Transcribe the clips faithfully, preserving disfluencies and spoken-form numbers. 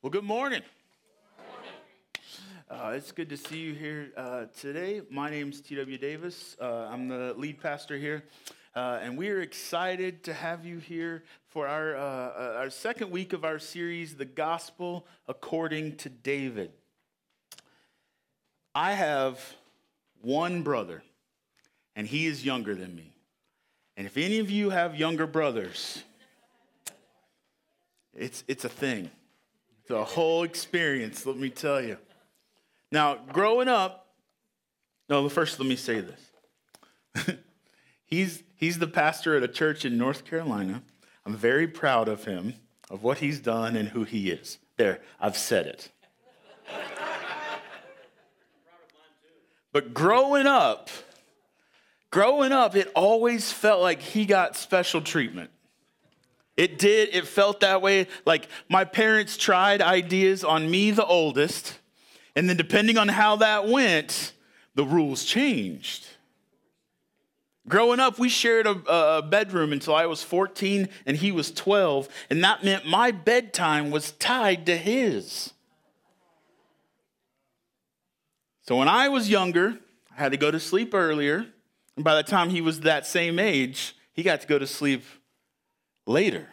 Well, good morning. Uh, it's good to see you here uh, today. My name's T W Davis. Uh, I'm the lead pastor here, uh, and we are excited to have you here for our uh, our second week of our series, The Gospel According to David. I have one brother, and he is younger than me. And if any of you have younger brothers, it's it's a thing. It's a whole experience, let me tell you. Now, growing up, no, first let me say this. he's he's the pastor at a church in North Carolina. I'm very proud of him, of what he's done and who he is. There, I've said it. But growing up, growing up, it always felt like he got special treatment. It did. It felt that way. Like my parents tried ideas on me, the oldest, and then depending on how that went, the rules changed. Growing up, we shared a, a bedroom until I was fourteen and he was twelve, and that meant my bedtime was tied to his. So when I was younger, I had to go to sleep earlier, and by the time he was that same age, he got to go to sleep later.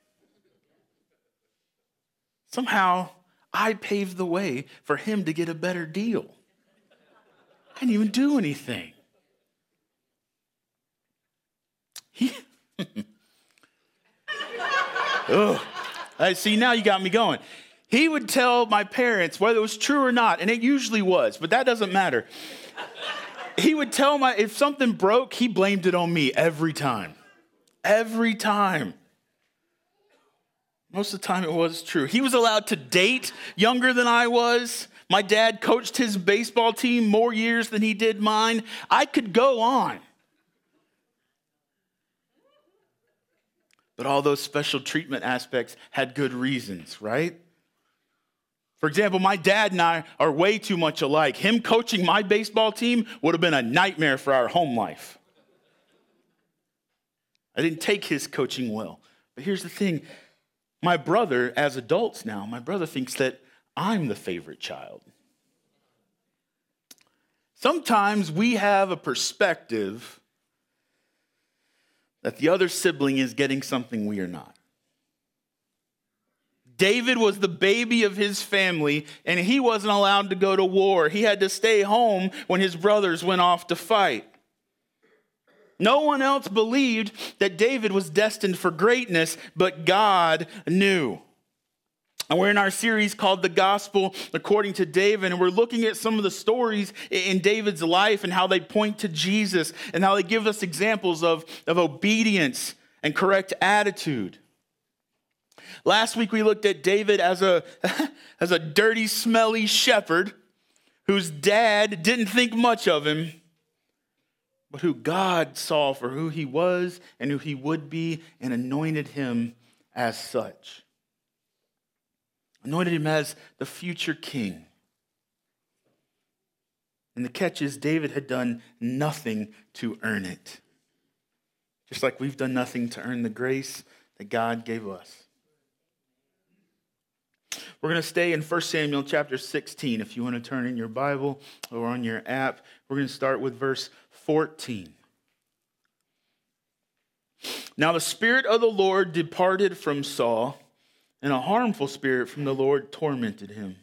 Somehow, I paved the way for him to get a better deal. I didn't even do anything. He, oh, I see, now you got me going. He would tell my parents whether it was true or not, and it usually was, but that doesn't matter. He would tell my, if something broke, he blamed it on me every time. Every time. Most of the time it was true. He was allowed to date younger than I was. My dad coached his baseball team more years than he did mine. I could go on. But all those special treatment aspects had good reasons, right? For example, my dad and I are way too much alike. Him coaching my baseball team would have been a nightmare for our home life. I didn't take his coaching well. But here's the thing. My brother, as adults now, my brother thinks that I'm the favorite child. Sometimes we have a perspective that the other sibling is getting something we are not. David was the baby of his family, and he wasn't allowed to go to war. He had to stay home when his brothers went off to fight. No one else believed that David was destined for greatness, but God knew. And we're in our series called The Gospel According to David, and we're looking at some of the stories in David's life and how they point to Jesus and how they give us examples of, of obedience and correct attitude. Last week we looked at David as a, as a dirty, smelly shepherd whose dad didn't think much of him, but who God saw for who he was and who he would be and anointed him as such. Anointed him as the future king. And the catch is David had done nothing to earn it. Just like we've done nothing to earn the grace that God gave us. We're going to stay in First Samuel chapter sixteen. If you want to turn in your Bible or on your app, we're going to start with verse fourteen. Now the Spirit of the Lord departed from Saul, and a harmful spirit from the Lord tormented him.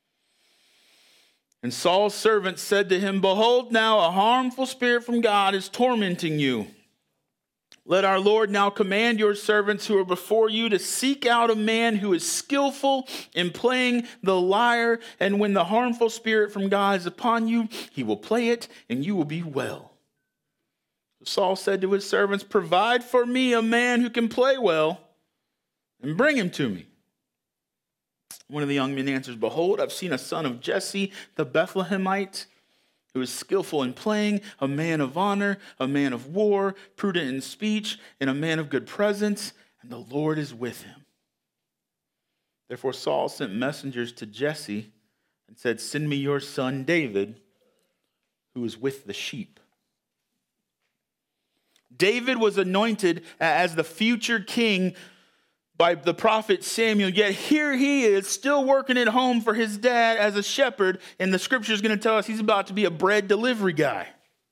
And Saul's servant said to him, "Behold, now a harmful spirit from God is tormenting you. Let our Lord now command your servants who are before you to seek out a man who is skillful in playing the lyre, and when the harmful spirit from God is upon you, he will play it, and you will be well." Saul said to his servants, "Provide for me a man who can play well, and bring him to me." One of the young men answers, "Behold, I've seen a son of Jesse the Bethlehemite, who is skillful in playing, a man of honor, a man of war, prudent in speech, and a man of good presence, and the Lord is with him." Therefore Saul sent messengers to Jesse and said, "Send me your son David, who is with the sheep." David was anointed as the future king by the prophet Samuel, yet here he is still working at home for his dad as a shepherd, and the scripture is going to tell us he's about to be a bread delivery guy.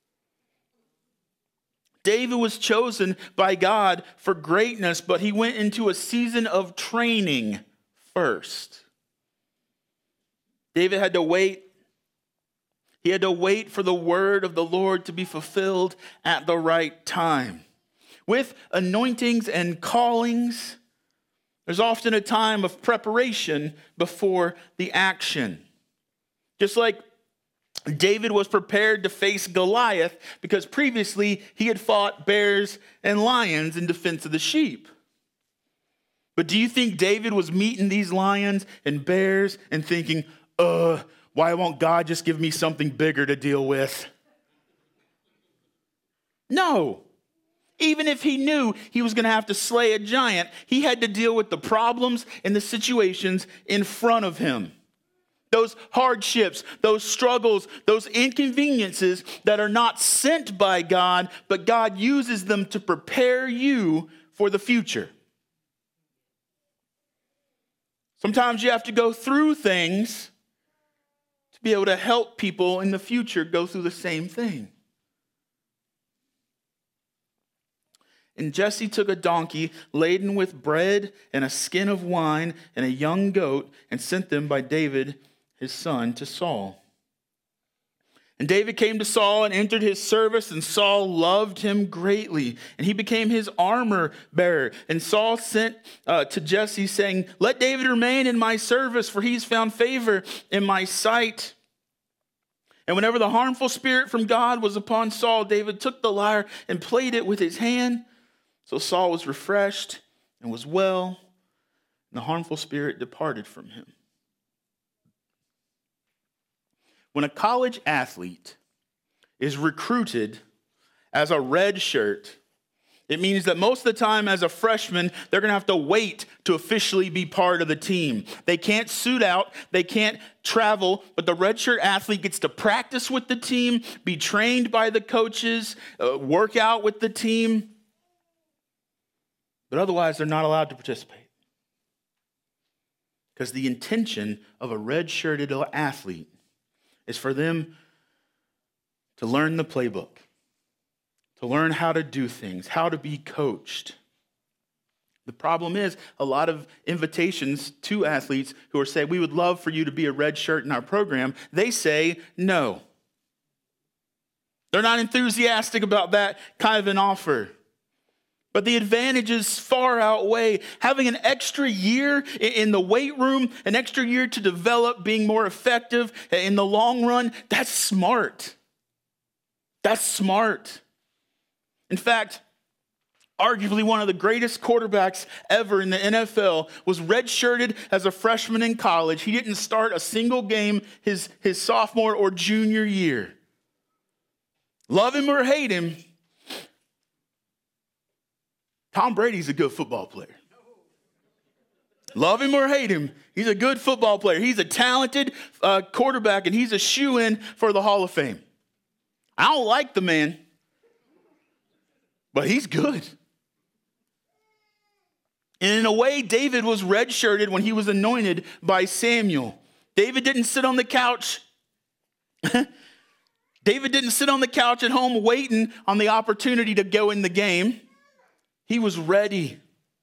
David was chosen by God for greatness, but he went into a season of training first. David had to wait. He had to wait for the word of the Lord to be fulfilled at the right time. With anointings and callings, there's often a time of preparation before the action. Just like David was prepared to face Goliath because previously he had fought bears and lions in defense of the sheep. But do you think David was meeting these lions and bears and thinking, uh, why won't God just give me something bigger to deal with? No. Even if he knew he was going to have to slay a giant, he had to deal with the problems and the situations in front of him. Those hardships, those struggles, those inconveniences that are not sent by God, but God uses them to prepare you for the future. Sometimes you have to go through things to be able to help people in the future go through the same thing. And Jesse took a donkey laden with bread and a skin of wine and a young goat and sent them by David, his son, to Saul. And David came to Saul and entered his service, and Saul loved him greatly, and he became his armor bearer. And Saul sent uh, to Jesse, saying, "Let David remain in my service, for he's found favor in my sight." And whenever the harmful spirit from God was upon Saul, David took the lyre and played it with his hand. So Saul was refreshed and was well, and the harmful spirit departed from him. When a college athlete is recruited as a red shirt, it means that most of the time as a freshman, they're going to have to wait to officially be part of the team. They can't suit out, they can't travel, but the redshirt athlete gets to practice with the team, be trained by the coaches, uh, work out with the team. But otherwise, they're not allowed to participate. Because the intention of a red-shirted athlete is for them to learn the playbook, to learn how to do things, how to be coached. The problem is a lot of invitations to athletes who are saying, "We would love for you to be a red shirt in our program," they say no. They're not enthusiastic about that kind of an offer. But the advantages far outweigh having an extra year in the weight room, an extra year to develop, being more effective in the long run. That's smart. That's smart. In fact, arguably one of the greatest quarterbacks ever in the N F L was redshirted as a freshman in college. He didn't start a single game his, his sophomore or junior year. Love him or hate him, Tom Brady's a good football player. Love him or hate him, he's a good football player. He's a talented uh, quarterback, and he's a shoo-in for the Hall of Fame. I don't like the man, but he's good. And in a way, David was redshirted when he was anointed by Samuel. David didn't sit on the couch. David didn't sit on the couch at home waiting on the opportunity to go in the game. He was ready.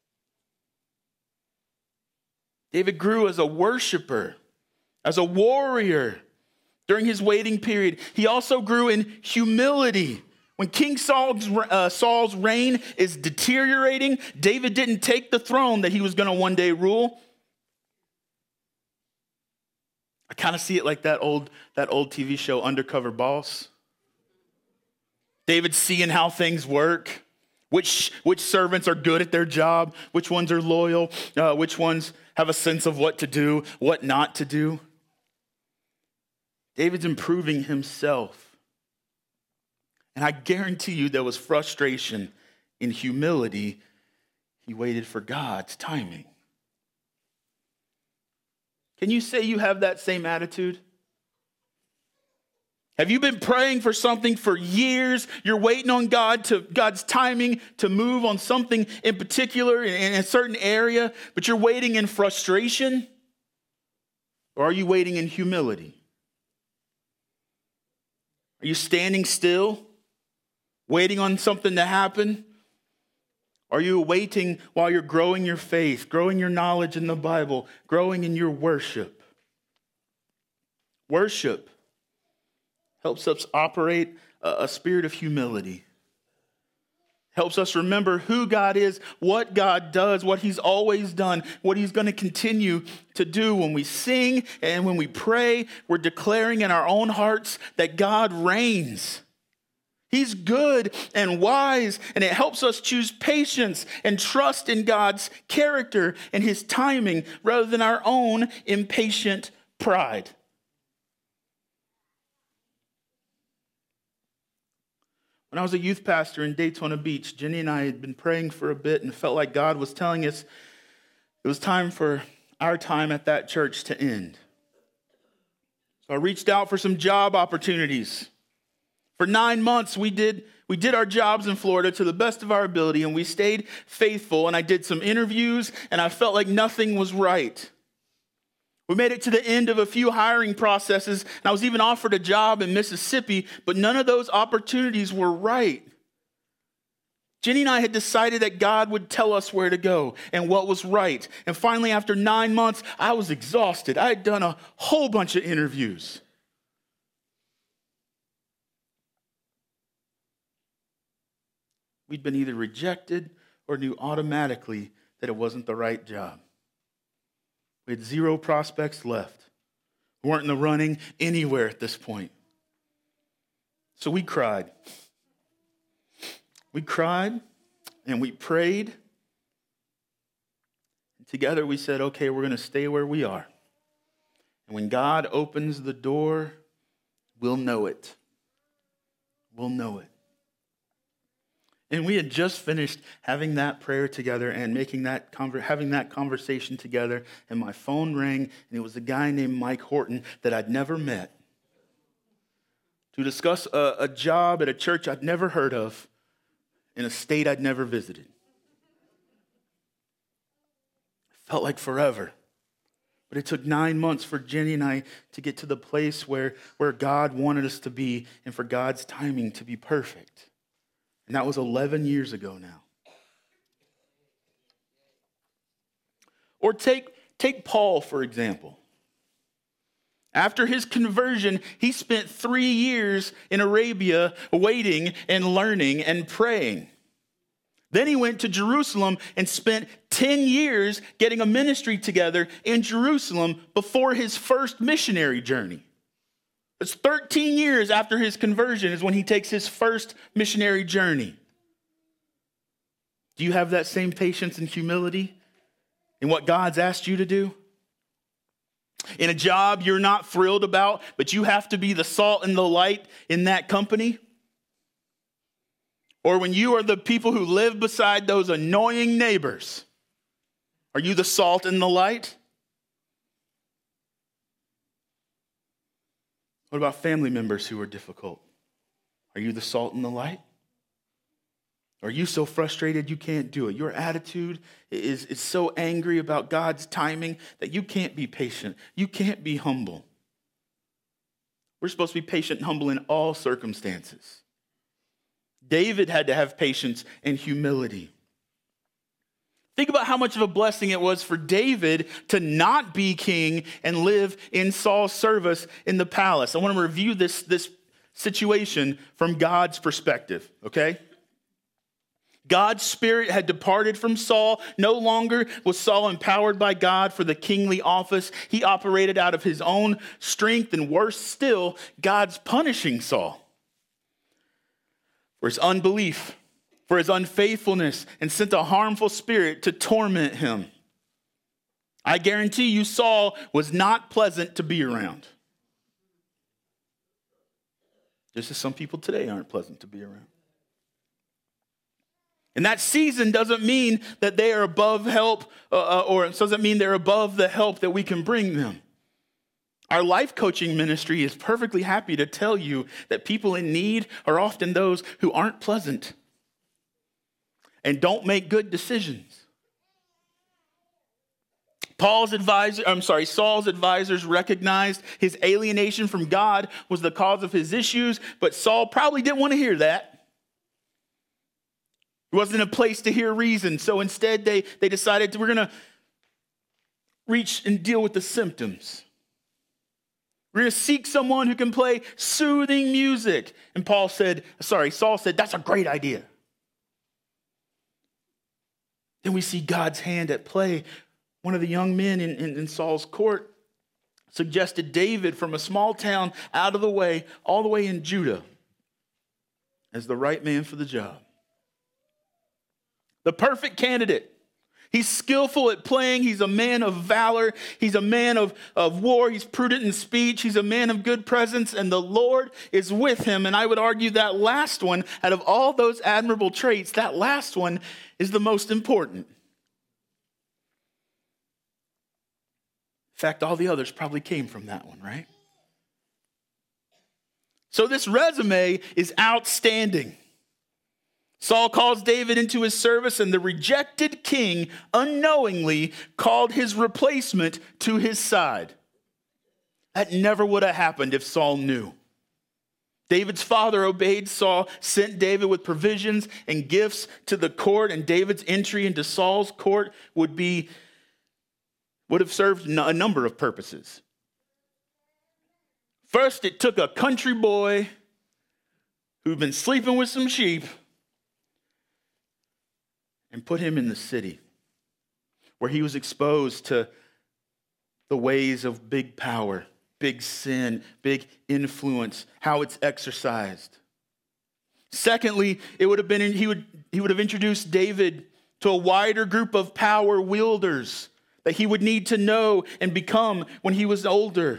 David grew as a worshiper, as a warrior during his waiting period. He also grew in humility. When King Saul's, uh, Saul's reign is deteriorating, David didn't take the throne that he was going to one day rule. I kind of see it like that old, that old T V show, Undercover Boss. David's seeing how things work. Which, which servants are good at their job, which ones are loyal, uh, which ones have a sense of what to do, what not to do. David's improving himself. And I guarantee you there was frustration in humility. He waited for God's timing. Can you say you have that same attitude? Have you been praying for something for years? You're waiting on God to God's timing to move on something in particular in, in a certain area, but you're waiting in frustration? Or are you waiting in humility? Are you standing still, waiting on something to happen? Are you waiting while you're growing your faith, growing your knowledge in the Bible, growing in your worship? Worship helps us operate a, a spirit of humility. Helps us remember who God is, what God does, what he's always done, what he's going to continue to do. When we sing and when we pray, we're declaring in our own hearts that God reigns. He's good and wise, and it helps us choose patience and trust in God's character and his timing rather than our own impatient pride. When I was a youth pastor in Daytona Beach, Jenny and I had been praying for a bit and felt like God was telling us it was time for our time at that church to end. So I reached out for some job opportunities. For nine months, we did, we did our jobs in Florida to the best of our ability, and we stayed faithful, and I did some interviews, and I felt like nothing was right. We made it to the end of a few hiring processes, and I was even offered a job in Mississippi, but none of those opportunities were right. Jenny and I had decided that God would tell us where to go and what was right. And finally, after nine months, I was exhausted. I had done a whole bunch of interviews. We'd been either rejected or knew automatically that it wasn't the right job. We had zero prospects left. We weren't in the running anywhere at this point. So we cried. We cried and we prayed. And together we said, okay, we're going to stay where we are. And when God opens the door, we'll know it. We'll know it. And we had just finished having that prayer together and making that conver- having that conversation together, and my phone rang, and it was a guy named Mike Horton that I'd never met to discuss a, a job at a church I'd never heard of in a state I'd never visited. It felt like forever. But it took nine months for Jenny and I to get to the place where, where God wanted us to be and for God's timing to be perfect. And that was eleven years ago now. Or take, take Paul, for example. After his conversion, he spent three years in Arabia waiting and learning and praying. Then he went to Jerusalem and spent ten years getting a ministry together in Jerusalem before his first missionary journey. It's thirteen years after his conversion is when he takes his first missionary journey. Do you have that same patience and humility in what God's asked you to do? In a job you're not thrilled about, but you have to be the salt and the light in that company? Or when you are the people who live beside those annoying neighbors, are you the salt and the light? What about family members who are difficult? Are you the salt and the light? Are you so frustrated you can't do it? Your attitude is, is so angry about God's timing that you can't be patient. You can't be humble. We're supposed to be patient and humble in all circumstances. David had to have patience and humility. Think about how much of a blessing it was for David to not be king and live in Saul's service in the palace. I want to review this, this situation from God's perspective, okay? God's spirit had departed from Saul. No longer was Saul empowered by God for the kingly office. He operated out of his own strength, and worse still, God's punishing Saul for his unbelief, for his unfaithfulness, and sent a harmful spirit to torment him. I guarantee you Saul was not pleasant to be around. Just as some people today aren't pleasant to be around. And that season doesn't mean that they are above help, uh, or it doesn't mean they're above the help that we can bring them. Our life coaching ministry is perfectly happy to tell you that people in need are often those who aren't pleasant and don't make good decisions. Paul's advisor, I'm sorry, Saul's advisors recognized his alienation from God was the cause of his issues, but Saul probably didn't want to hear that. He wasn't in a place to hear reason, so instead they, they decided we're going to reach and deal with the symptoms. We're going to seek someone who can play soothing music. And Paul said, sorry, Saul said, that's a great idea. Then we see God's hand at play. One of the young men in, in, in Saul's court suggested David from a small town out of the way, all the way in Judah, as the right man for the job. The perfect candidate. He's skillful at playing. He's a man of valor. He's a man of, of war. He's prudent in speech. He's a man of good presence, and the Lord is with him. And I would argue that last one, out of all those admirable traits, that last one is the most important. In fact, all the others probably came from that one, right? So this resume is outstanding. Saul calls David into his service, and the rejected king unknowingly called his replacement to his side. That never would have happened if Saul knew. David's father obeyed Saul, sent David with provisions and gifts to the court, and David's entry into Saul's court would be would have served a number of purposes. First, it took a country boy who'd been sleeping with some sheep and put him in the city where he was exposed to the ways of big power, big sin, big influence, how it's exercised. Secondly, it would have been he would he would have introduced David to a wider group of power wielders that he would need to know and become when he was older.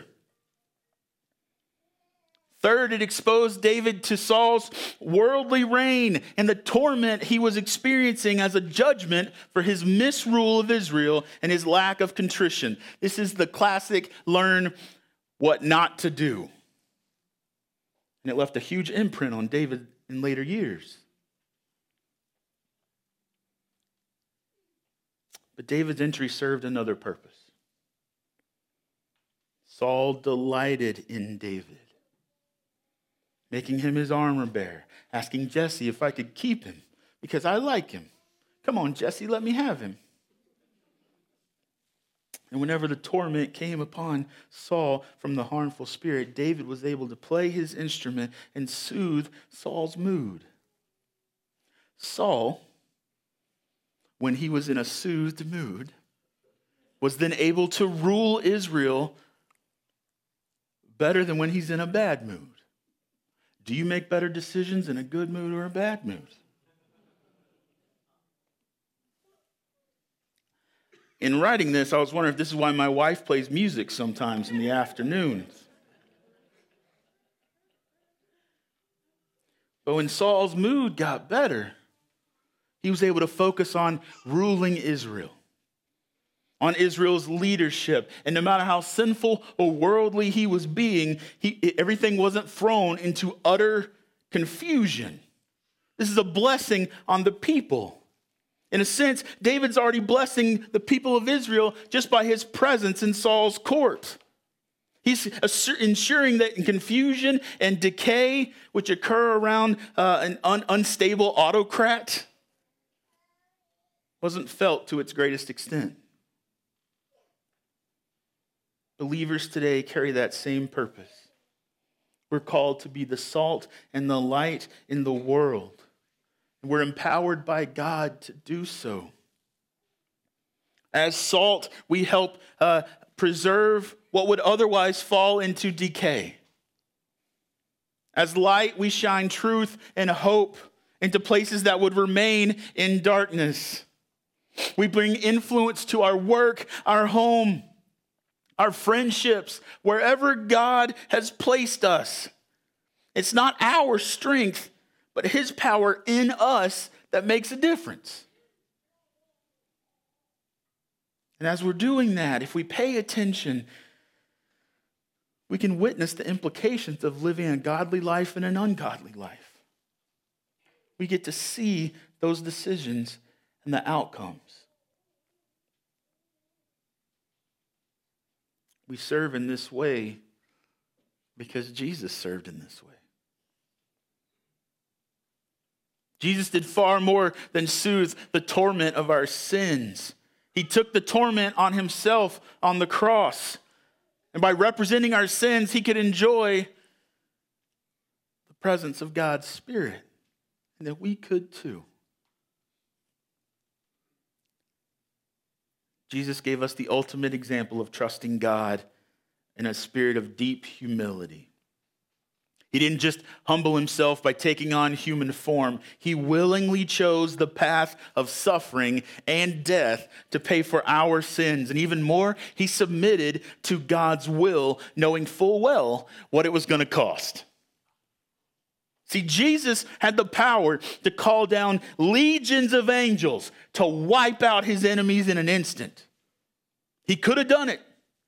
Third, it exposed David to Saul's worldly reign and the torment he was experiencing as a judgment for his misrule of Israel and his lack of contrition. This is the classic learn what not to do. And it left a huge imprint on David in later years. But David's entry served another purpose. Saul delighted in David, making him his armor bearer, asking Jesse if I could keep him because I like him. Come on, Jesse, let me have him. And whenever the torment came upon Saul from the harmful spirit, David was able to play his instrument and soothe Saul's mood. Saul, when he was in a soothed mood, was then able to rule Israel better than when he's in a bad mood. Do you make better decisions in a good mood or a bad mood? In writing this, I was wondering if this is why my wife plays music sometimes in the afternoons. But when Saul's mood got better, he was able to focus on ruling Israel, on Israel's leadership. And no matter how sinful or worldly he was being, he, everything wasn't thrown into utter confusion. This is a blessing on the people. In a sense, David's already blessing the people of Israel just by his presence in Saul's court. He's ensuring that confusion and decay, which occur around uh, an un- unstable autocrat, wasn't felt to its greatest extent. Believers today carry that same purpose. We're called to be the salt and the light in the world. We're empowered by God to do so. As salt, we help uh, preserve what would otherwise fall into decay. As light, we shine truth and hope into places that would remain in darkness. We bring influence to our work, our home, our friendships, wherever God has placed us. It's not our strength, but his power in us that makes a difference. And as we're doing that, if we pay attention, we can witness the implications of living a godly life and an ungodly life. We get to see those decisions and the outcomes. We serve in this way because Jesus served in this way. Jesus did far more than soothe the torment of our sins. He took the torment on himself on the cross. And by representing our sins, he could enjoy the presence of God's Spirit. And that we could too. Jesus gave us the ultimate example of trusting God in a spirit of deep humility. He didn't just humble himself by taking on human form. He willingly chose the path of suffering and death to pay for our sins. And even more, he submitted to God's will, knowing full well what it was going to cost. See, Jesus had the power to call down legions of angels to wipe out his enemies in an instant. He could have done it.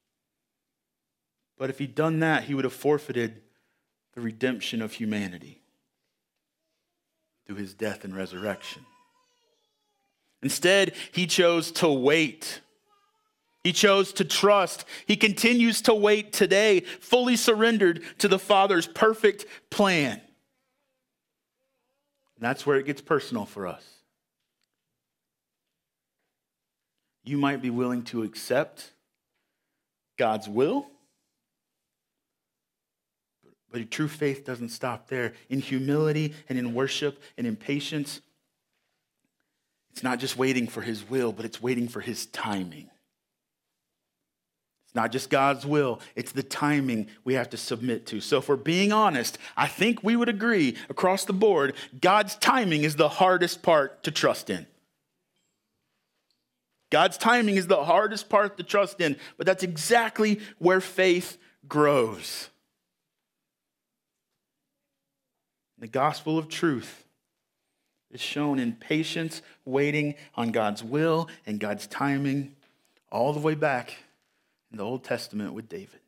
But if he'd done that, he would have forfeited the redemption of humanity through his death and resurrection. Instead, he chose to wait. He chose to trust. He continues to wait today, fully surrendered to the Father's perfect plan. And that's where it gets personal for us. You might be willing to accept God's will, but true faith doesn't stop there. In humility and in worship and in patience, it's not just waiting for his will, but it's waiting for his timing. It's not just God's will, it's the timing we have to submit to. So if we're being honest, I think we would agree across the board, God's timing is the hardest part to trust in. God's timing is the hardest part to trust in, but that's exactly where faith grows. The gospel of truth is shown in patience, waiting on God's will and God's timing, all the way back in the Old Testament with David.